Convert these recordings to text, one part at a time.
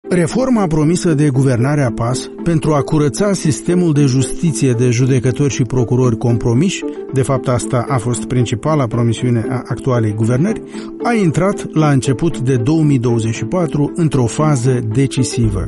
Reforma promisă de guvernarea PAS pentru a curăța sistemul de justiție de judecători și procurori compromiși, de fapt asta a fost principala promisiune a actualei guvernări, a intrat la început de 2024 într-o fază decisivă.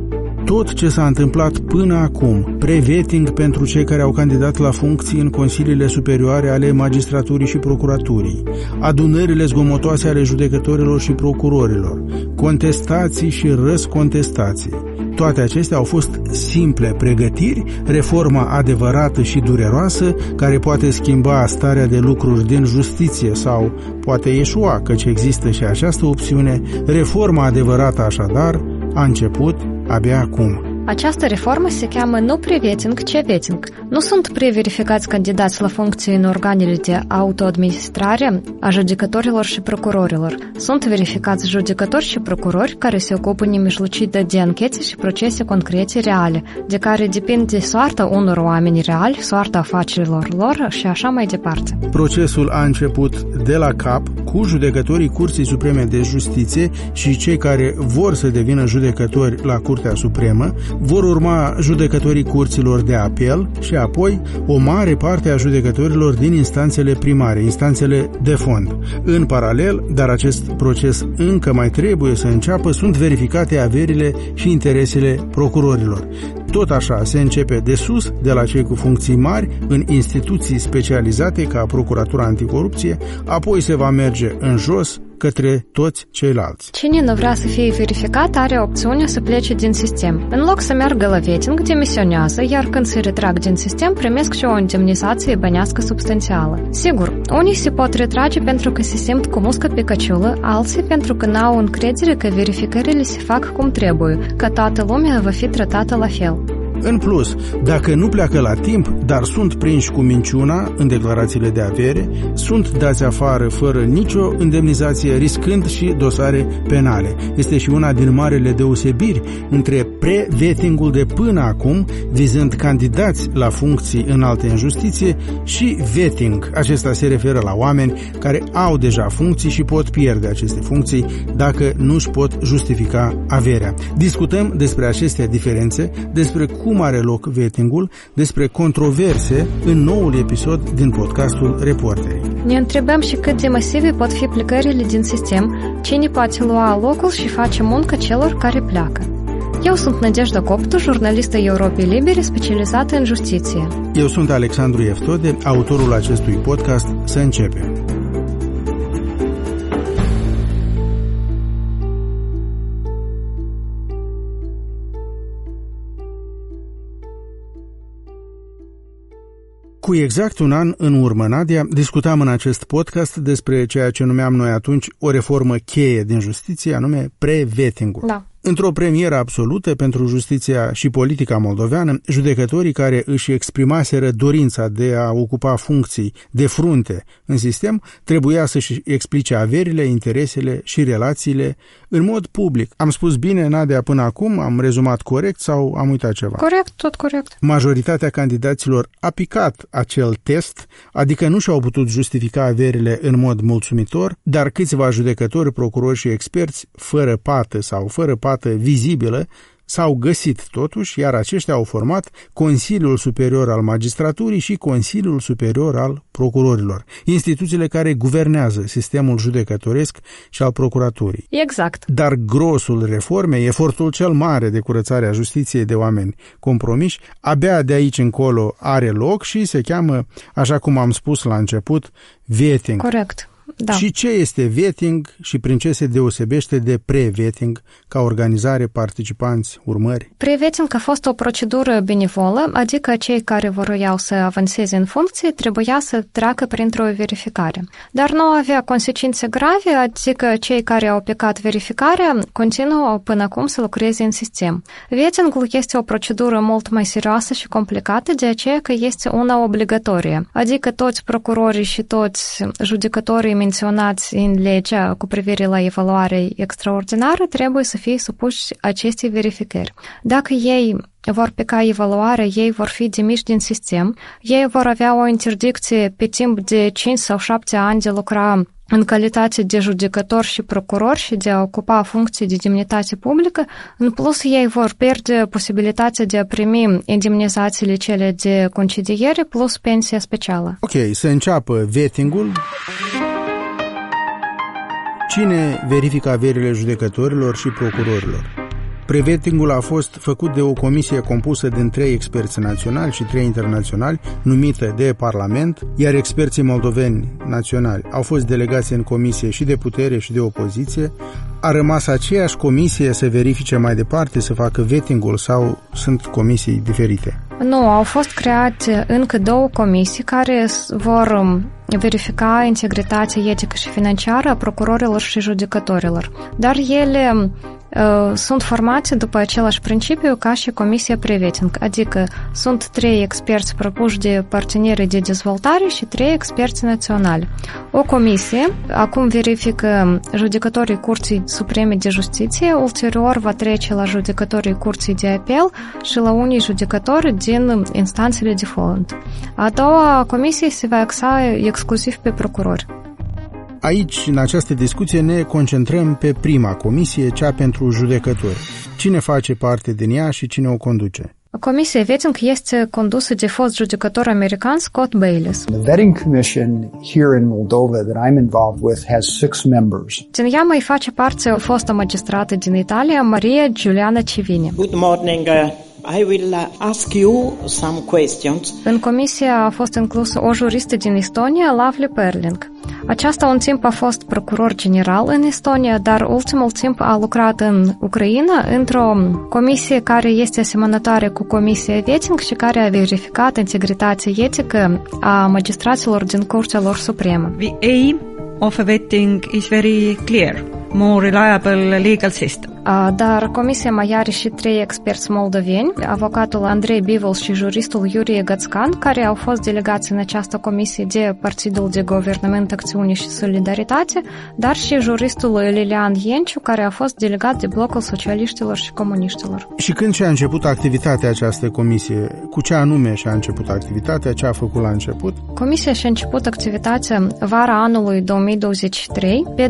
Tot ce s-a întâmplat până acum, pre-vetting pentru cei care au candidat la funcții în consiliile superioare ale magistraturii și procuraturii, adunările zgomotoase ale judecătorilor și procurorilor, contestații și răscontestații. Toate acestea au fost simple pregătiri, reforma adevărată și dureroasă, care poate schimba starea de lucruri din justiție sau poate ieșua, căci există și această opțiune. Reforma adevărată, așadar, a început abia acum. Această reformă se cheamă nu pre-vetting, ci vetting. Nu sunt preverificați candidați la funcții în organele de autoadministrare a judecătorilor și procurorilor. Sunt verificați judecători și procurori care se ocupă nemijlocit de anchete și procese concrete reale, de care depinde soarta unor oameni reali, soarta afacerilor lor și așa mai departe. Procesul a început de la cap cu judecătorii Curții Supreme de Justiție și cei care vor să devină judecători la Curtea Supremă. Vor urma judecătorii curților de apel și apoi o mare parte a judecătorilor din instanțele primare, instanțele de fond. În paralel, dar acest proces încă mai trebuie să înceapă, sunt verificate averile și interesele procurorilor. Tot așa se începe de sus, de la cei cu funcții mari, în instituții specializate ca Procuratura Anticorupție, apoi se va merge în jos, către toți ceilalți. Cine nu vrea să fie verificat are opțiunea să plece din sistem. În loc să meargă la vetting, demisionează, iar când se retrag din sistem, primesc și o indemnizație bănească substanțială. Sigur, unii se pot retrage pentru că se simt cu muscă pe căciulă, alții pentru că n-au încredere că verificările se fac cum trebuie, că toată lumea va fi tratată la fel. În plus, dacă nu pleacă la timp, dar sunt prinși cu minciuna în declarațiile de avere, sunt dați afară fără nicio indemnizație, riscând și dosare penale. Este și una din marele deosebiri între pre-vetting-ul de până acum, vizând candidați la funcții înalte în justiție, și vetting. Acesta se referă la oameni care au deja funcții și pot pierde aceste funcții dacă nu își pot justifica averea. Discutăm despre aceste diferențe, despre cum are loc vetting-ul, despre controverse în noul episod din podcastul Reporterii. Ne întrebăm și cât de masive pot fi plecările din sistem, cine poate lua locul și face muncă celor care pleacă. Eu sunt Nadejda Coptu, jurnalistă Europei Libere specializată în justiție. Eu sunt Alexandru Eftode, autorul acestui podcast. Să începem! Cu exact un an în urmă, Nadia, discutam în acest podcast despre ceea ce numeam noi atunci o reformă cheie din justiție, anume pre-vetting-ul. Da. Într-o premieră absolută pentru justiția și politica moldoveană, judecătorii care își exprimaseră dorința de a ocupa funcții de frunte în sistem trebuia să-și explice averile, interesele și relațiile în mod public. Am spus bine, Nadia, până acum? Am rezumat corect sau am uitat ceva? Corect, tot corect. Majoritatea candidaților a picat acel test, adică nu și-au putut justifica averile în mod mulțumitor, dar câțiva judecători, procurori și experți, fără pată sau fără pată vizibilă, s-au găsit totuși, iar aceștia au format Consiliul Superior al Magistraturii și Consiliul Superior al Procurorilor, instituțiile care guvernează sistemul judecătoresc și al procuraturii. Exact. Dar grosul reformei, efortul cel mare de curățare a justiției de oameni compromiși, abia de aici încolo are loc și se cheamă, așa cum am spus la început, vetting. Corect. Da. Și ce este vetting și prin ce se deosebește de pre-vetting ca organizare, participanți, urmări? Pre-vetting a fost o procedură benevolă, adică cei care voiau să avanseze în funcție trebuia să treacă printr-o verificare. Dar nu avea consecințe grave, adică cei care au plecat verificarea continuă până acum să lucreze în sistem. Vetting-ul este o procedură mult mai serioasă și complicată, de aceea că este una obligatorie, adică toți procurorii și toți judecătorii menționați în legea cu privire la evaluare extraordinară trebuie să fie supuși acestei verificări. Dacă ei vor pleca evaluarea, ei vor fi demiși din sistem, ei vor avea o interdicție pe timp de 5 sau 7 ani de lucra în calitate de judecători și procurori și de a ocupa funcții de demnitate publică. În plus, ei vor pierde posibilitatea de a primi indemnizațiile cele de concediere plus pensia specială. Ok, să înceapă vetting-ul. Cine verifică averile judecătorilor și procurorilor? Prevetting-ul a fost făcut de o comisie compusă din 3 experți naționali și 3 internaționali, numită de Parlament, iar experții moldoveni naționali au fost delegați în comisie și de putere și de opoziție. A rămas aceeași comisie să verifice mai departe, să facă vetting-ul sau sunt comisii diferite? Nu, au fost create încă 2 comisii care vor verifica integritatea etică și financiară a procurorilor și judecătorilor, dar ele sunt formate după același principiu ca și Comisia Prevetting, adică sunt 3 experți propuși de partenerii de dezvoltare și 3 experți naționali. O comisie acum verifică judecătorii Curții Supreme de Justiție, ulterior va trece la judecătorii Curții de Apel și la unii judecători din instanțele de fond. A doua comisie se va axa exclusiv pe procurori. Aici, în această discuție, ne concentrăm pe prima comisie, cea pentru judecători. Cine face parte din ea și cine o conduce? Comisia Vetting este condusă de fost judecător american Scott Bayliss. The vetting commission here in Moldova that I'm involved with has 6 members. Din ea mai face parte o fostă magistrată din Italia, Maria Giuliana Civini. Good morning. I will ask you some questions. În comisie a fost inclusă o juristă din Estonia, Lavly Perling. Aceasta un timp a fost procuror general în Estonia, dar ultimul timp a lucrat în Ucraina într-o comisie care este asemănătoare cu Comisia Vetting și care a verificat integritatea etică a magistraților din Curtea lor Supremă. The aim of a vetting is very clear. More reliable legal system. Dar comisia mai are și 3 experți moldoveni, avocatul Andrei Bivol și juristul Iurie Gățcan, care au fost delegați în această comisie de Partidul de Guvernământ, Acțiune și Solidaritate, dar și juristul Lilian Ienciu, care a fost delegat de Blocul Socialiștilor și Comuniștilor. Și când și-a început activitatea această comisie? Cu ce anume și-a început activitatea? Ce a făcut la început? Comisia și-a început activitatea vara anului 2023. Pe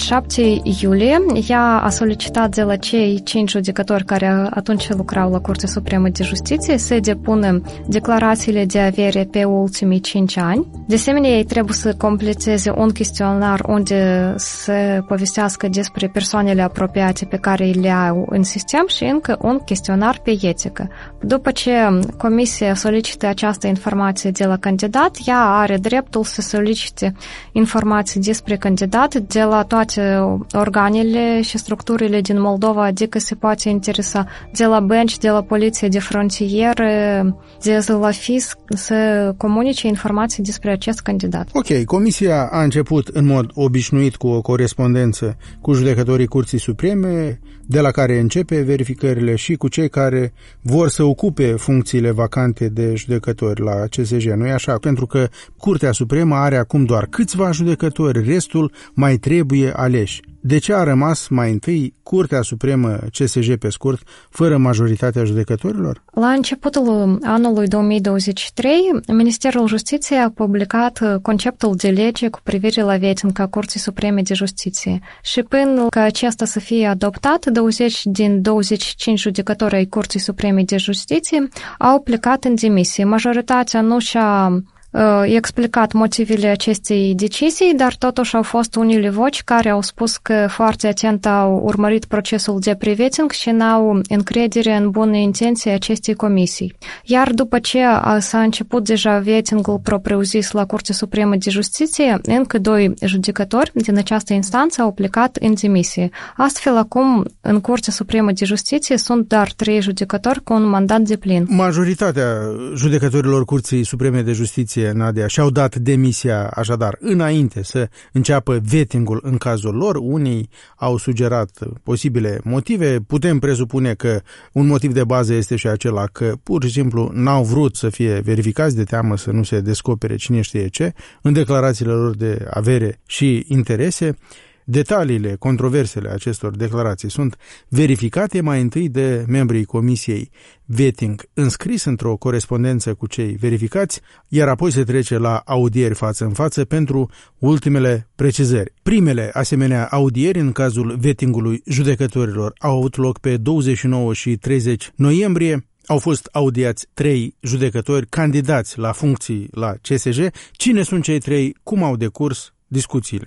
27 iulie, ea a solicitat de la cei 5 judecători care atunci lucrau la Curtea Supremă de Justiție să depună declarațiile de avere pe ultimii 5 ani. De asemenea, ei trebuie să completeze un chestionar unde se povestească despre persoanele apropiate pe care le au în sistem și încă un chestionar pe etică. După ce comisia solicită această informație de la candidat, ea are dreptul să solicite informații despre candidat de la toate organele și structurile din Moldova, adică se poate interesa de la bănci, de la poliție de frontieră, de la fisc, să comunice informații despre acest candidat. Ok, comisia a început în mod obișnuit cu o corespondență cu judecătorii Curții Supreme, de la care începe verificările și cu cei care vor să ocupe funcțiile vacante de judecători la CSJ, nu-i așa? Pentru că Curtea Supremă are acum doar câțiva judecători, restul mai trebuie aleși. De ce a rămas mai întâi Curtea Supremă, CSJ pe scurt, fără majoritatea judecătorilor? La începutul anului 2023, Ministerul Justiției a publicat conceptul de lege cu privire la vetting a Curții Supreme de Justiție și până ca acesta să fie adoptat, 20 din 25 judecători ai Curții Supreme de Justiție au plecat în demisie. Majoritatea nu și-a explicat motivele acestei decizii, dar totuși au fost unele voci care au spus că foarte atent au urmărit procesul de prevetting și n-au încredere în bună intenție acestei comisii. Iar după ce s-a început deja vetting-ul propriu-zis la Curtea Supremă de Justiție, încă 2 judecători din această instanță au plecat în demisie. Astfel, acum, în Curtea Supremă de Justiție sunt doar 3 judecători cu un mandat deplin. Majoritatea judecătorilor Curții Supreme de Justiție, Nadia, și-au dat demisia așadar înainte să înceapă vetting-ul în cazul lor. Unii au sugerat posibile motive. Putem presupune că un motiv de bază este și acela că pur și simplu n-au vrut să fie verificați de teamă să nu se descopere cine știe ce în declarațiile lor de avere și interese. Detaliile, controversele acestor declarații sunt verificate mai întâi de membrii Comisiei Vetting, înscris într-o corespondență cu cei verificați, iar apoi se trece la audieri față în față pentru ultimele precizări. Primele asemenea audieri în cazul vettingului judecătorilor au avut loc pe 29 și 30 noiembrie. Au fost audiați 3 judecători candidați la funcții la CSJ. Cine sunt cei 3? Cum au decurs discuțiile?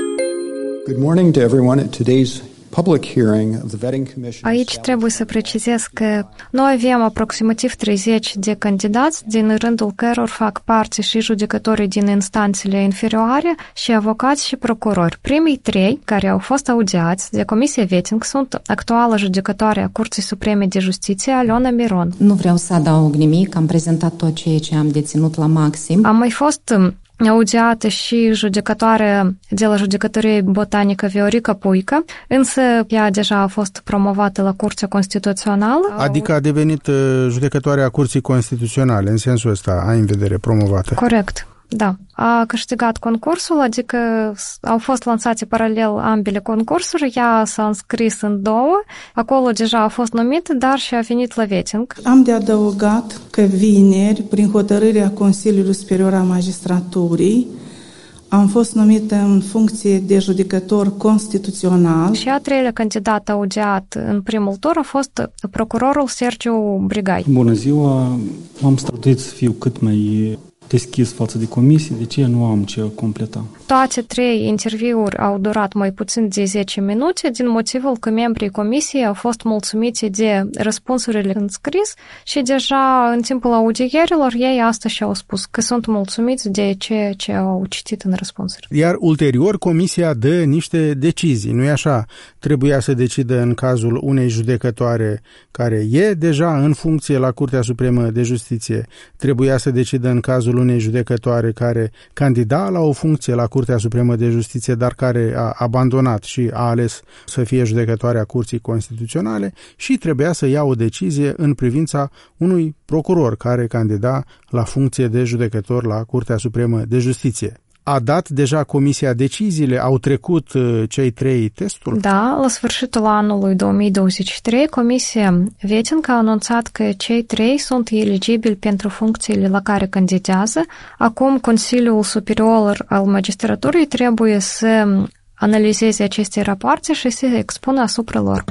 Good morning to everyone at today's public hearing of the Vetting Commission. Aici trebuie să precizez că noi avem aproximativ 30 de candidați, din rândul căror fac parte și judecătorii din instanțele inferioare și avocați și procurori. Primii 3 care au fost audiați de Comisia Vetting sunt actuala judecătoare a Curții Supreme de Justiție, Aliona Miron. Nu vreau să adaug nimic, am prezentat tot ceea ce am deținut la maxim. Am mai fost audiată și judecătoare de la Judecătorie Botanică Viorica Puică, însă ea deja a fost promovată la Curtea Constituțională. Adică a devenit judecătoarea Curții Constituționale, în sensul ăsta ai în vedere promovată. Corect. Da, a câștigat concursul, adică au fost lansate paralel ambele concursuri, ea s-a înscris în 2, acolo deja a fost numită, dar și a venit la Vetting. Am de adăugat că vineri, prin hotărârea Consiliului Superior al Magistraturii, am fost numită în funcție de judecător constituțional. Și a 3-lea candidat audiat în primul tur a fost procurorul Sergiu Brigai. Bună ziua, m-am străduit să fiu cât mai deschis față de comisie, de ce nu am ce completa. Toate 3 interviuri au durat mai puțin de 10 minute, din motivul că membrii comisiei au fost mulțumiți de răspunsurile în scris și deja în timpul audierilor ei asta și-au spus, că sunt mulțumiți de ceea ce au citit în răspunsuri. Iar ulterior comisia dă niște decizii, nu-i așa? Trebuia să decidă în cazul unei judecătoare care e deja în funcție la Curtea Supremă de Justiție, trebuia să decidă în cazul unei judecătoare care candida la o funcție la Curtea Supremă de Justiție, dar care a abandonat și a ales să fie judecătoarea Curții Constituționale și trebuia să ia o decizie în privința unui procuror care candida la funcție de judecător la Curtea Supremă de Justiție. A dat deja comisia deciziile? Au trecut cei 3 testul? Da, la sfârșitul anului 2023, Comisia Vetting a anunțat că cei 3 sunt eligibili pentru funcțiile la care candidează. Acum, Consiliul Superior al Magistraturii trebuie să analizeze aceste rapoarte și să expună asupra lor.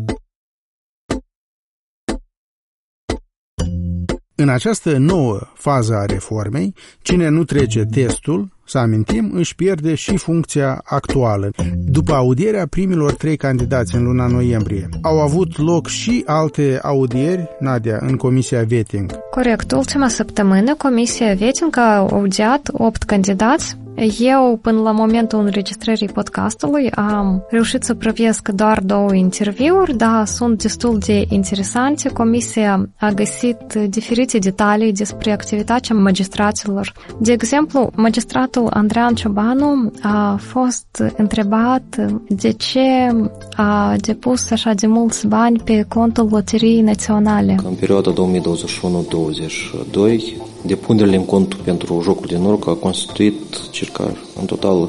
În această nouă fază a reformei, cine nu trece testul, să amintim, își pierde și funcția actuală. După audierea primilor 3 candidați în luna noiembrie, au avut loc și alte audieri, Nadia, în Comisia Vetting. Corect. Ultima săptămână, Comisia Vetting a audiat 8 candidați. Eu, până la momentul înregistrării podcastului, am reușit să privesc doar 2 interviuri, dar sunt destul de interesante. Comisia a găsit diferite detalii despre activitatea magistraților. De exemplu, magistratul Andrean Ciobanu a fost întrebat de ce a depus așa de mulți bani pe contul Loteriei Naționale. În perioada 2021-2022, depunerile în contul pentru jocuri de noroc a constituit circa în total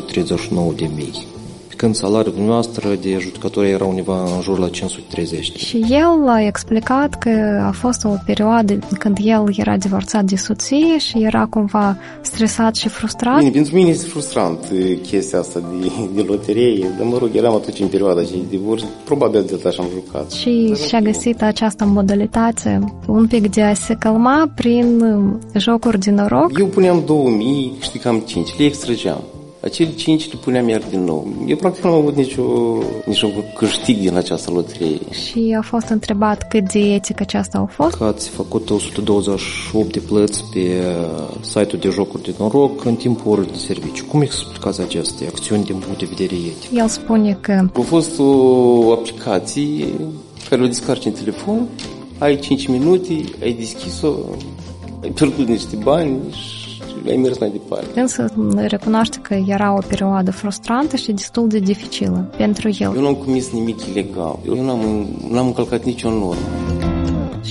739.000. Când salariul noastră de judecători era undeva în jur la 530. Și el a explicat că a fost o perioadă când el era divorțat de soție și era cumva stresat și frustrat. Bine, pentru mine este frustrant chestia asta de loterie, dar mă rog, eram atunci în perioada de divorț, probabil de așa am jucat. Și și-a găsit această modalitate un pic de a se calma prin jocuri de noroc. Eu puneam 2000, câștigam 5, le extrageam. Acele 5 le puneam iar din nou. Eu practic nu am avut niciun câștig din această loterie. Și a fost întrebat cât de etică aceasta au fost. Că ați făcut 128 de plăți pe site-ul de jocuri de noroc în timpul orei de serviciu. Cum explicați aceste acțiuni din punct de vedere etic? El spune că a fost o aplicație care o descarci în telefon, ai 5 minute, ai deschis-o, ai pierdut niște bani și ai mers mai departe. Însă recunoaște că era o perioadă frustrantă și destul de dificilă pentru el. Eu nu am comis nimic ilegal. Eu n-am încălcat nicio normă.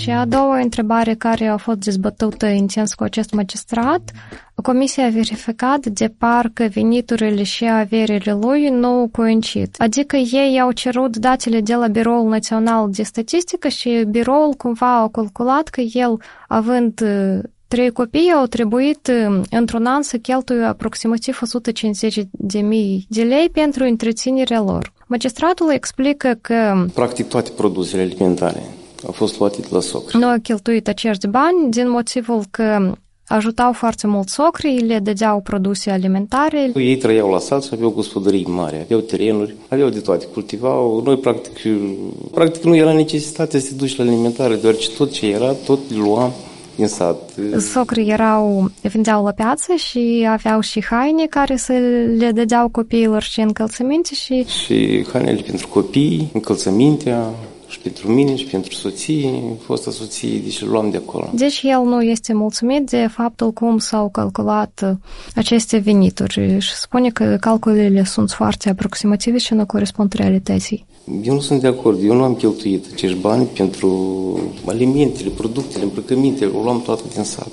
Și a doua întrebare care a fost dezbătută intens cu acest magistrat, Comisia a verificat de parcă veniturile și averile lui nu coincid. Adică ei au cerut datele de la Biroul Național de Statistică și biroul cumva a calculat că el, având 3 copii, au trebuit într-un an să cheltuie aproximativ 150.000 de lei pentru întreținerea lor. Magistratul explică că practic toate produsele alimentare au fost luate de la socri. Nu au cheltuit acești bani din motivul că ajutau foarte mult socrii, le dădeau produse alimentare. Ei trăiau la sat și aveau gospodării mari, aveau terenuri, aveau de toate, cultivau. Noi practic nu era necesitate să te duci la alimentare, deoarece tot ce era, tot luam din sat. Socrii vindeau la piață și aveau și haine care să le dădeau copiilor și încălțăminte și hainele pentru copii, încălțămintea și pentru mine și pentru soții, fosta soție, deci îl luam de acolo. Deci el nu este mulțumit de faptul cum s-au calculat aceste venituri și spune că calculele sunt foarte aproximative și nu corespund realității. Eu nu sunt de acord, eu nu am cheltuit acești bani pentru alimentele, produsele, îmbrăcămintele, o luam toate din sat.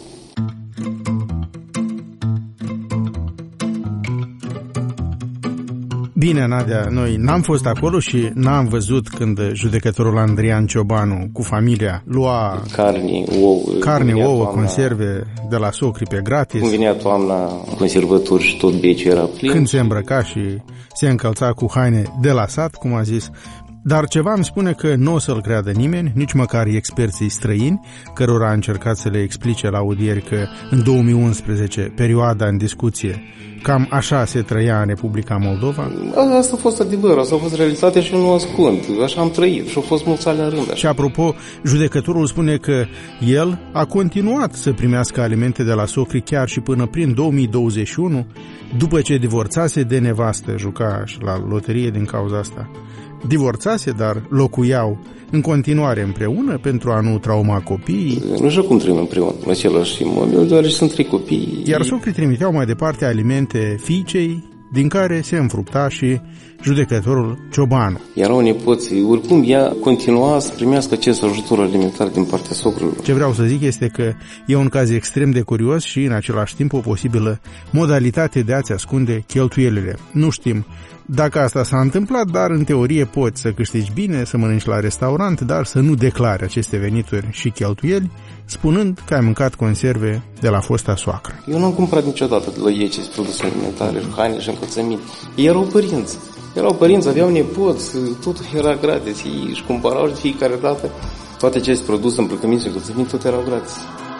Bine, Nadia, noi n-am fost acolo și n-am văzut când judecătorul Andrian Ciobanu cu familia lua carne, ouă, conserve de la socri pe gratis. Când venea toamna, conservături și tot beciul era plin. Când se îmbrăca și se încălța cu haine de la sat, cum a zis. Dar ceva îmi spune că nu o să-l creadă nimeni, nici măcar experții străini, cărora a încercat să le explice la audieri că în 2011, perioada în discuție, cam așa se trăia în Republica Moldova? Asta a fost adevăr, asta a fost realitatea și eu nu o ascund. Așa am trăit și au fost mulți ani în rând. Așa. Și apropo, judecătorul spune că el a continuat să primească alimente de la socri chiar și până prin 2021, după ce divorțase de nevastă, juca și la loterie din cauza asta. Divorțase, dar locuiau în continuare împreună pentru a nu trauma copiii. Nu știu cum trăim împreună în același mobil, deoarece sunt 3 copii. Iar socrii trimiteau mai departe alimente fiicei, din care se înfructa și judecătorul Ciobanu. Erau nepoții, oricum ea continua să primească acest ajutor alimentar din partea socrilor. Ce vreau să zic este că e un caz extrem de curios și în același timp o posibilă modalitate de a-ți ascunde cheltuielile. Nu știm dacă asta s-a întâmplat, dar în teorie poți să câștigi bine, să mănânci la restaurant, dar să nu declari aceste venituri și cheltuieli, spunând că ai mâncat conserve de la fosta soacră. Eu nu am cumpărat niciodată de la ei aceste produse alimentare, haine și încălțăminte. Ei erau părinți, aveau nepoți, totul era gratis. Ei își cumpărau de fiecare dată toate aceste produse, îmbrăcăminte și încălțăminte, tot erau gratis.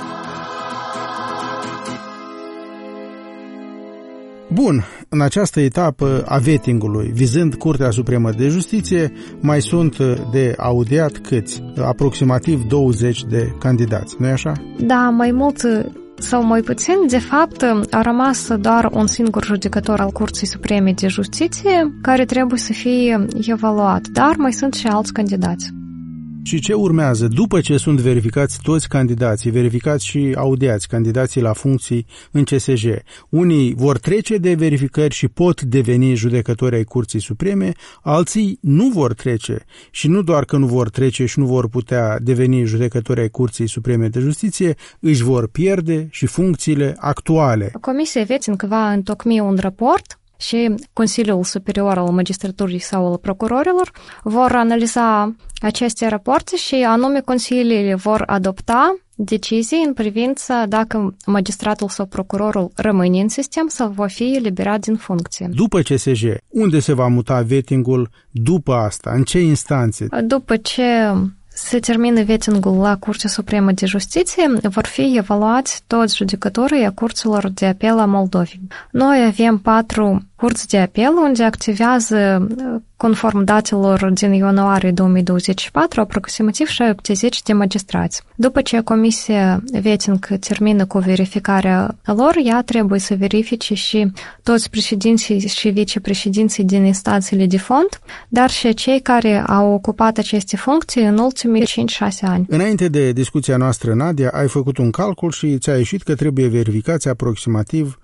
Bun, în această etapă a vettingului, vizând Curtea Supremă de Justiție, mai sunt de audiat câți? Aproximativ 20 de candidați, nu-i așa? Da, mai mult sau mai puțin, de fapt, a rămas doar un singur judecător al Curții Supreme de Justiție care trebuie să fie evaluat, dar mai sunt și alți candidați. Și ce urmează? După ce sunt verificați toți candidații, verificați și audiați candidații la funcții în CSJ, unii vor trece de verificări și pot deveni judecători ai Curții Supreme, alții nu vor trece și nu doar că nu vor trece și nu vor putea deveni judecători ai Curții Supreme de Justiție, își vor pierde și funcțiile actuale. Comisia Vetting va întocmi un raport și Consiliul Superior al Magistraturii sau al Procurorilor vor analiza aceste rapoarte și anume consiliile vor adopta decizii în privința dacă magistratul sau procurorul rămâne în sistem sau va fi eliberat din funcție. După CSJ, unde se va muta vettingul după asta? În ce instanțe? După ce se termină vettingul la Curtea Supremă de Justiție, vor fi evaluați toți judecătorii a curților de apel a Moldovei. Noi avem 4 curți de apel unde activează, conform datelor din ianuarie 2024, aproximativ 70 de magistrați. După ce Comisia Vetting termină cu verificarea lor, ea trebuie să verifice și toți președinții și vicepreședinții din instanțele de fond, dar și cei care au ocupat aceste funcții în ultimii 5-6 ani. Înainte de discuția noastră, Nadia, ai făcut un calcul și ți-a ieșit că trebuie verificați aproximativ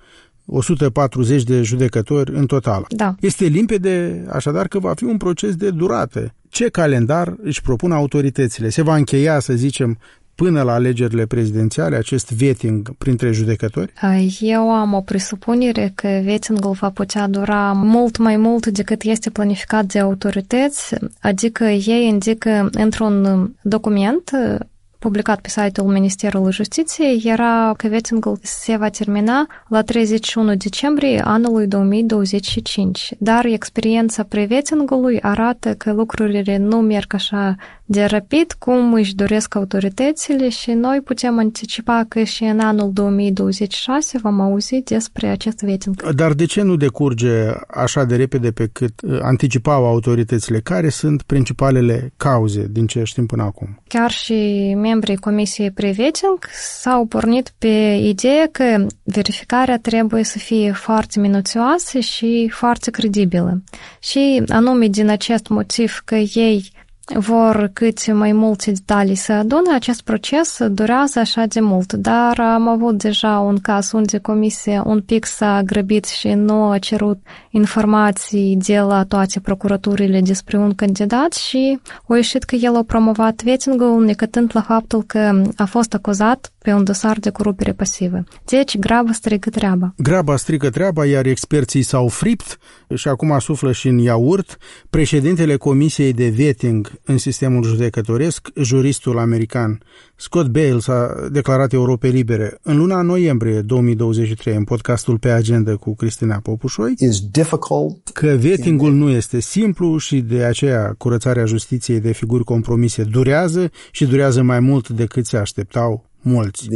140 de judecători în total. Da. Este limpede, așadar, că va fi un proces de durată. Ce calendar își propun autoritățile? Se va încheia, să zicem, până la alegerile prezidențiale, acest vetting printre judecători? Eu am o presupunere că vettingul va putea dura mult mai mult decât este planificat de autorități, adică ei indică într-un document publicat pe site-ul Ministerului Justiției, era că vettingul se va termina la 31 decembrie anului 2025. Dar experiența pre-vettingului arată că lucrurile nu merg așa de rapid cum își doresc autoritățile și noi putem anticipa că și în anul 2026 vom auzi despre acest vetting. Dar de ce nu decurge așa de repede pe cât anticipau autoritățile? Care sunt principalele cauze din ce știm până acum? Chiar și membrii Comisiei Pre-Vetting s-au pornit pe ideea că verificarea trebuie să fie foarte minuțioasă și foarte credibilă. Și anume din acest motiv că ei vor cât mai multe detalii să adune, acest proces durează așa de mult, dar am avut deja un caz unde comisia un pic s-a grăbit și nu a cerut informații de la toate procuraturile despre un candidat și a ieșit că el a promovat vettingul necătând la faptul că a fost acuzat pe un dosar de corupere pasivă. Deci, graba strică treaba. Graba strică treaba, iar experții s-au fript și acum suflă și în iaurt. Președintele Comisiei de Vetting în sistemul judecătoresc, juristul american Scott Bales, a declarat Europei Libere în luna noiembrie 2023 în podcastul Pe Agenda cu Cristina Popușoi că vettingul nu este simplu și de aceea curățarea justiției de figuri compromise durează și durează mai mult decât se așteptau mulți.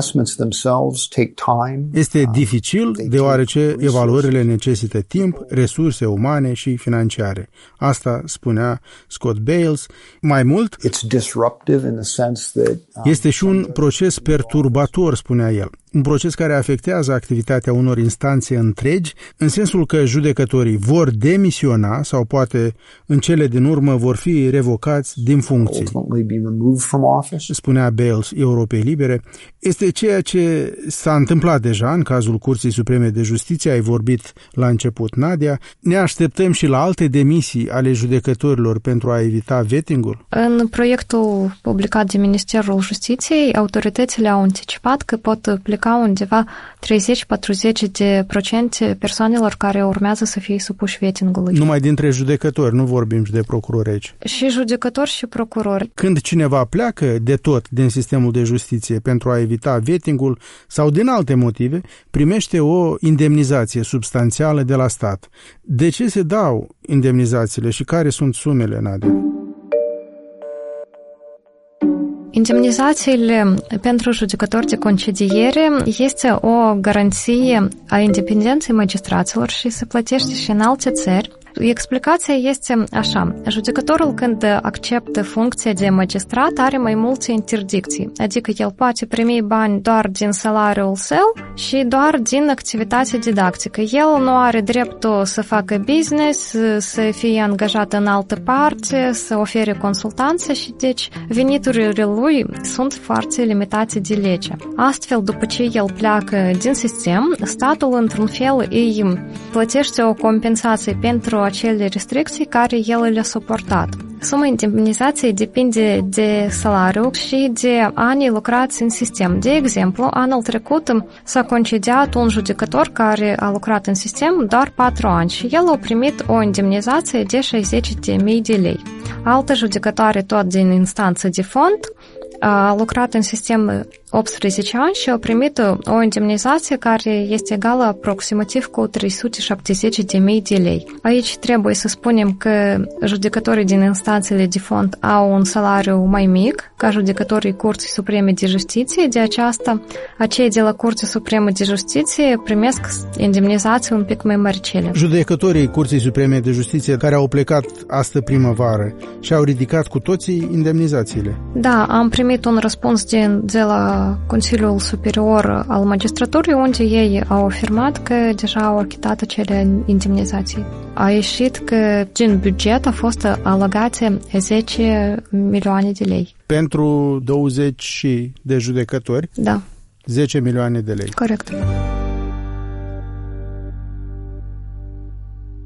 Este dificil deoarece evaluările necesită timp, resurse umane și financiare. Asta spunea Scott Bales. Mai mult, este și un proces perturbator, spunea el. Un proces care afectează activitatea unor instanțe întregi, în sensul că judecătorii vor demisiona sau poate în cele din urmă vor fi revocați din funcții. Spunea Bales Europei Libere. Este ceea ce s-a întâmplat deja în cazul Curții Supreme de Justiție, ai vorbit la început, Nadia. Ne așteptăm și la alte demisii ale judecătorilor pentru a evita vettingul? În proiectul publicat de Ministerul Justiției, autoritățile au anticipat că pot pleca undeva 30-40% persoanelor care urmează să fie supuși vettingului. Numai dintre judecători, nu vorbim și de procurori aici. Și judecători și procurori. Când cineva pleacă de tot din sistemul de justiție pentru a evita vettingul sau din alte motive, primește o indemnizație substanțială de la stat. De ce se dau indemnizațiile și care sunt sumele, Nadia? Indemnizațiile pentru judecători de concediere este o garanție a independenței magistraților și se plătește și în alte țări. Explicația este așa. Judecătorul când acceptă funcția de magistrat are mai multe interdicții, adică el poate primi bani doar din salariul său și doar din activitatea didactică. El nu are dreptul să facă business, să fie angajat în altă parte, să ofere consultanță și deci veniturile lui sunt foarte limitate de lege. Astfel, după ce el pleacă din sistem, statul într-un fel îi plătește o compensație pentru acele restricții care el le-a suportat. Suma indemnizației depinde de salariu și de anii lucrați în sistem. De exemplu, anul trecut s-a concediat un judecător care a lucrat în sistem doar 4 ani și el a primit o indemnizație de 60.000 de lei. Altă judecătoare tot din instanță de fond a lucrat în sistem 18 ani și a primit o indemnizație care este egală aproximativ cu 370.000 de lei. Aici trebuie să spunem că judecătorii din instanțele de fond au un salariu mai mic ca judecătorii Curții Supreme de Justiție, de aceasta acei de la Curtea Supremă de Justiție primesc indemnizații un pic mai măricele. Judecătorii Curții Supreme de Justiție care au plecat astă primăvară și au ridicat cu toții indemnizațiile. Da, am primit un răspuns de la Consiliul Superior al Magistraturii, unde ei au afirmat că deja au achitat acele indemnizații. A ieșit că din buget a fost alocate 10 milioane de lei. Pentru 20 de judecători? Da. 10 milioane de lei. Corect.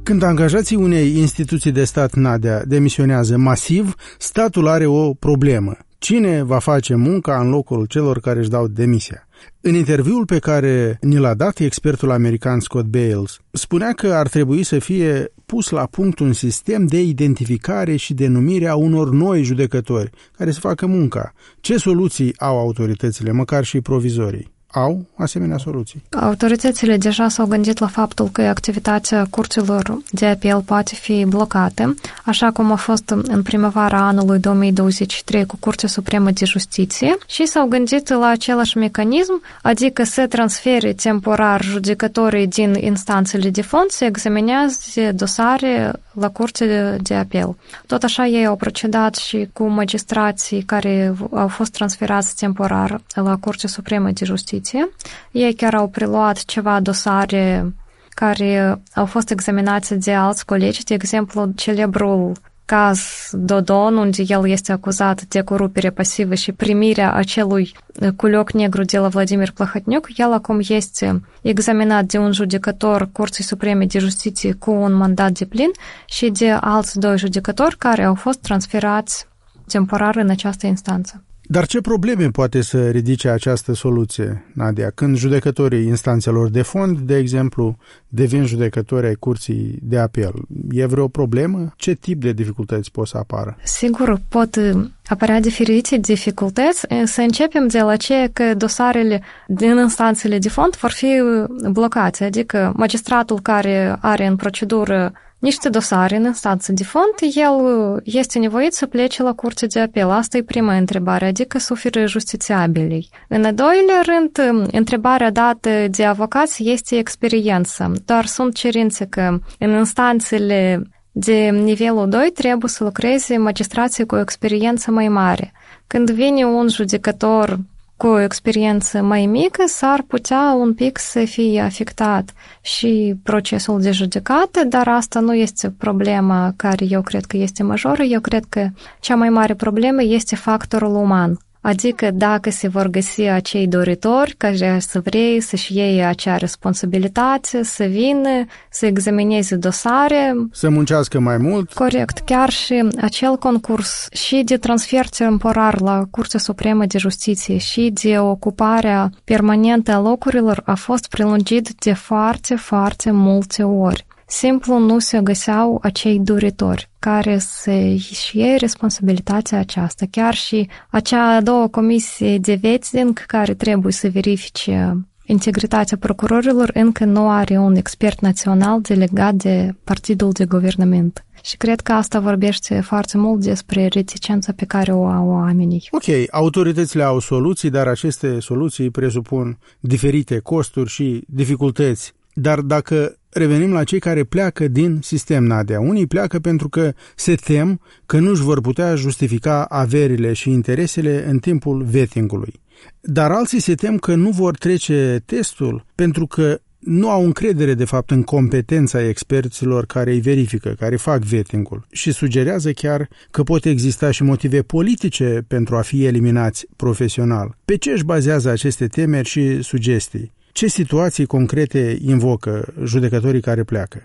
Când angajații unei instituții de stat, Nadia, demisionează masiv, statul are o problemă. Cine va face munca în locul celor care își dau demisia? În interviul pe care ni l-a dat expertul american Scott Bales, spunea că ar trebui să fie pus la punct un sistem de identificare și denumire a unor noi judecători care să facă munca. Ce soluții au autoritățile, măcar și provizorii? Au asemenea soluții. Autoritățile deja s-au gândit la faptul că activitatea curților de apel poate fi blocată, așa cum a fost în primăvara anului 2023 cu Curtea Supremă de Justiție, și s-au gândit la același mecanism, adică să transfere temporar judecătorii din instanțele de fond să examinează dosare la Curtea de apel. Tot așa ei au procedat și cu magistrații care au fost transferați temporar la Curtea Supremă de Justiție. Ei chiar au preluat ceva dosare care au fost examinate de alți colegi, de exemplu, celebrul caz Dodon, unde el este acuzat de corupere pasivă și primirea acelui culoc negru de la Vladimir Plahotniuc. El acum este examinat de un judecător Curții Supreme de Justiție cu un mandat de plin și de alți 2 judecători care au fost transferați temporar în această instanță. Dar ce probleme poate să ridice această soluție, Nadia, când judecătorii instanțelor de fond, de exemplu, devin judecători ai curții de apel? E vreo problemă? Ce tip de dificultăți pot să apară? Sigur, pot apărea diferite dificultăți. Să începem de la ce că dosarele din instanțele de fond vor fi blocate, adică magistratul care are în procedură niște dosare în instanță de fond, el este nevoit să plece la curtea de apel. Asta e prima întrebare, adică suferă justițiabilii. În al doilea rând, întrebarea dată de avocați este experiență. Doar sunt cerințe că în instanțele de nivelul 2 trebuie să lucreze magistrații cu o experiență mai mare. Când vine un judecător cu o experiență mai mică, s-ar putea un pic să fie afectat și procesul de judecată, dar asta nu este problema care eu cred că este majoră. Eu cred că cea mai mare problemă este factorul uman. Adică dacă se vor găsi acei doritori care să vrei să-și iei acea responsabilitate, să vină, să examineze dosare. Să muncească mai mult. Corect. Chiar și acel concurs și de transfer temporar la Curtea Supremă de Justiție și de ocuparea permanentă a locurilor a fost prelungit de foarte, foarte multe ori. Simplu nu se găseau acei doritori care să-și iei responsabilitatea aceasta. Chiar și acea a doua comisie de vetting care trebuie să verifice integritatea procurorilor încă nu are un expert național delegat de partidul de guvernământ. Și cred că asta vorbește foarte mult despre reticența pe care o au oamenii. Ok, autoritățile au soluții, dar aceste soluții presupun diferite costuri și dificultăți. Dar dacă revenim la cei care pleacă din sistem, Nadia, unii pleacă pentru că se tem că nu își vor putea justifica averile și interesele în timpul vettingului. Dar alții se tem că nu vor trece testul pentru că nu au încredere, de fapt, în competența experților care îi verifică, care fac vettingul și sugerează chiar că pot exista și motive politice pentru a fi eliminați profesional. Pe ce își bazează aceste temeri și sugestii? Ce situații concrete invocă judecătorii care pleacă?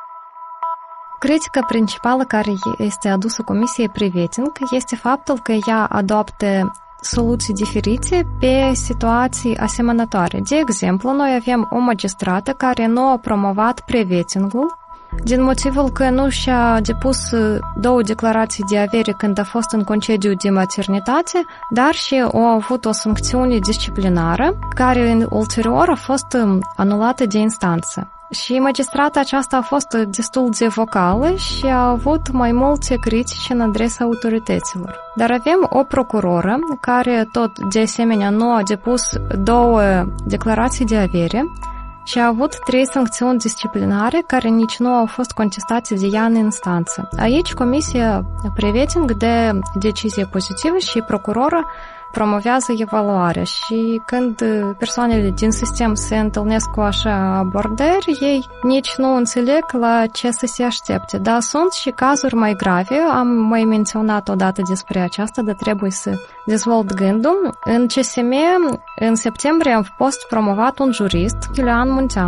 Critica principală care este adusă Comisiei Pre-Vetting este faptul că ea adoptă soluții diferite pe situații asemănătoare. De exemplu, noi avem o magistrată care nu a promovat pre-vetting-ul din motivul că nu și-a depus 2 declarații de avere când a fost în concediu de maternitate, dar și a avut o sancțiune disciplinară care ulterior a fost anulată de instanță. Și magistrata aceasta a fost destul de vocală și a avut mai multe critici în adresa autorităților. Dar avem o procuroră care tot de asemenea nu a depus 2 declarații de avere și a avut 3 sancțiuni disciplinare care nici nu au fost contestate de ea în instanță. Aici Comisia Pre-Vetting dă decizie pozitivă și procuroră promovează evaluarea și când persoanele din sistem se întâlnesc cu așa abordări, ei nici nu înțeleg la ce să se aștepte. Dar sunt și cazuri mai grave, am mai menționat odată despre aceasta, dar trebuie să dezvolt gândul. În CSM, în septembrie a fost promovat un jurist, Iulian Muntean,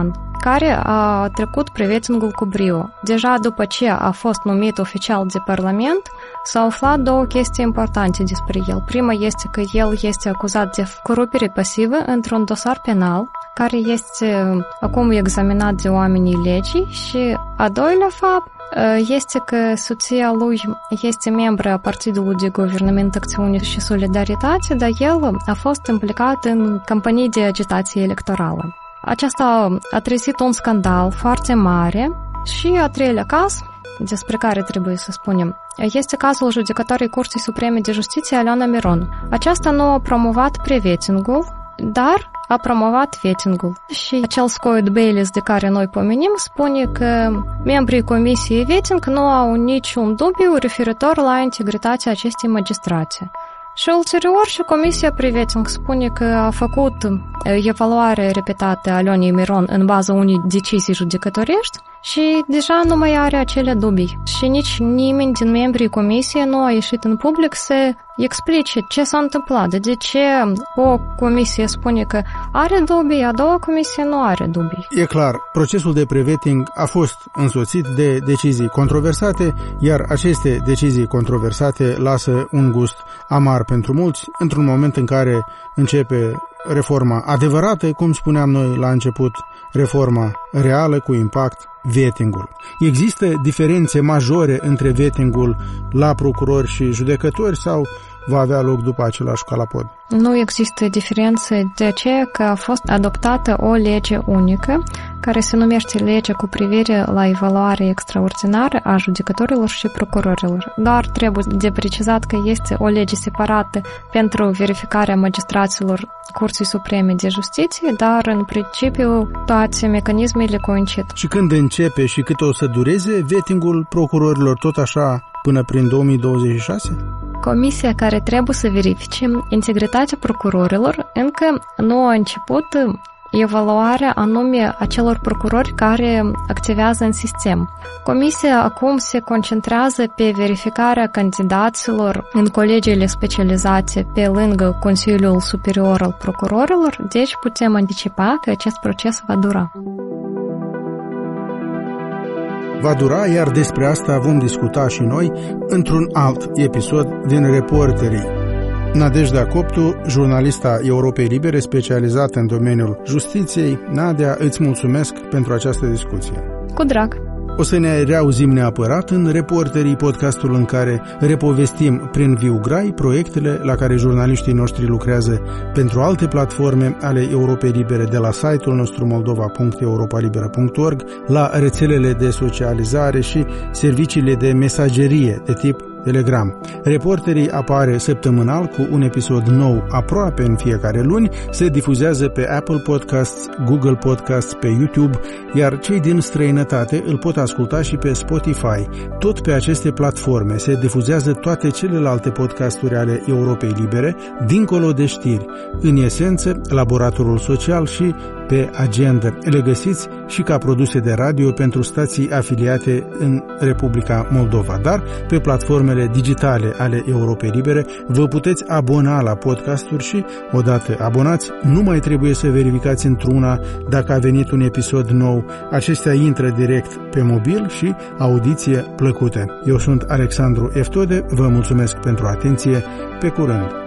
care a trecut prevetingul cu brio. Deja după ce a fost numit oficial de Parlament, s-au aflat două chestii importante despre el. Prima este că el este acuzat de corupere pasivă într-un dosar penal, care este acum examinat de oamenii legii, și a doilea fapt este că soția lui este membră a Partidului de Guvernământ, Acțiune și Solidaritate, dar el a fost implicat în campanii de agitație electorală. Aceasta a trezit un scandal foarte mare. Și a treilea caz, despre care trebuie să spunem, este cazul judecătoarei Curții Supreme de Justiție, Aliona Miron. Aceasta nu a promovat pre-vetting-ul, dar a promovat vetting-ul. Și acel Scoit Bayliss de care noi pomenim spune că membrii Comisiei Vetting nu au niciun dubiu referitor la integritatea acestei magistrate. Și ulterior și Comisia Pre-Vetting spune că a făcut evaluare repetată a Alionei Miron în baza unei decizii judecătorești și deja nu mai are acele dubii. Și nici nimeni din membrii Comisiei nu a ieșit în public să explice ce s-a întâmplat, de ce o comisie spune că are dubii, a doua comisie nu are dubii. E clar, procesul de pre-vetting a fost însoțit de decizii controversate, iar aceste decizii controversate lasă un gust amar pentru mulți, într-un moment în care începe reforma adevărată, cum spuneam noi la început, reforma reală cu impact, vetting-ul. Există diferențe majore între vetting-ul la procurori și judecători sau va avea loc după același calapod? Nu există diferențe, de aceea că a fost adoptată o lege unică care se numește legea cu privire la evaluare extraordinară a judecătorilor și procurorilor. Dar trebuie de precizat că este o lege separată pentru verificarea magistraților Curții Supreme de Justiție, dar în principiu toate mecanismele coincid. Și când începe și cât o să dureze vetting-ul procurorilor, tot așa până prin 2026? Comisia care trebuie să verifice integritatea procurorilor încă nu a început evaluarea anume a celor procurori care activează în sistem. Comisia acum se concentrează pe verificarea candidaților în colegiile specializate pe lângă Consiliul Superior al Procurorilor, deci putem anticipa că acest proces va dura. Va dura, iar despre asta vom discuta și noi într-un alt episod din Reporterii. Nadejda Coptu, jurnalista Europei Libere specializată în domeniul justiției. Nadea, îți mulțumesc pentru această discuție. Cu drag! O să ne reauzim neapărat în Reporterii, podcastul în care repovestim prin viu grai proiectele la care jurnaliștii noștri lucrează pentru alte platforme ale Europei Libere, de la site-ul nostru moldova.europalibera.org, la rețelele de socializare și serviciile de mesagerie de tip Telegram. Reporterii apare săptămânal cu un episod nou aproape în fiecare luni, se difuzează pe Apple Podcasts, Google Podcasts, pe YouTube, iar cei din străinătate îl pot asculta și pe Spotify. Tot pe aceste platforme se difuzează toate celelalte podcasturi ale Europei Libere, dincolo de știri. În esență, Laboratorul Social și pe Agenda. Le găsiți și ca produse de radio pentru stații afiliate în Republica Moldova, dar pe platformele digitale ale Europei Libere vă puteți abona la podcasturi și, odată abonați, nu mai trebuie să verificați într-una dacă a venit un episod nou. Acestea intră direct pe mobil și audiție plăcută. Eu sunt Alexandru Eftode, vă mulțumesc pentru atenție, pe curând!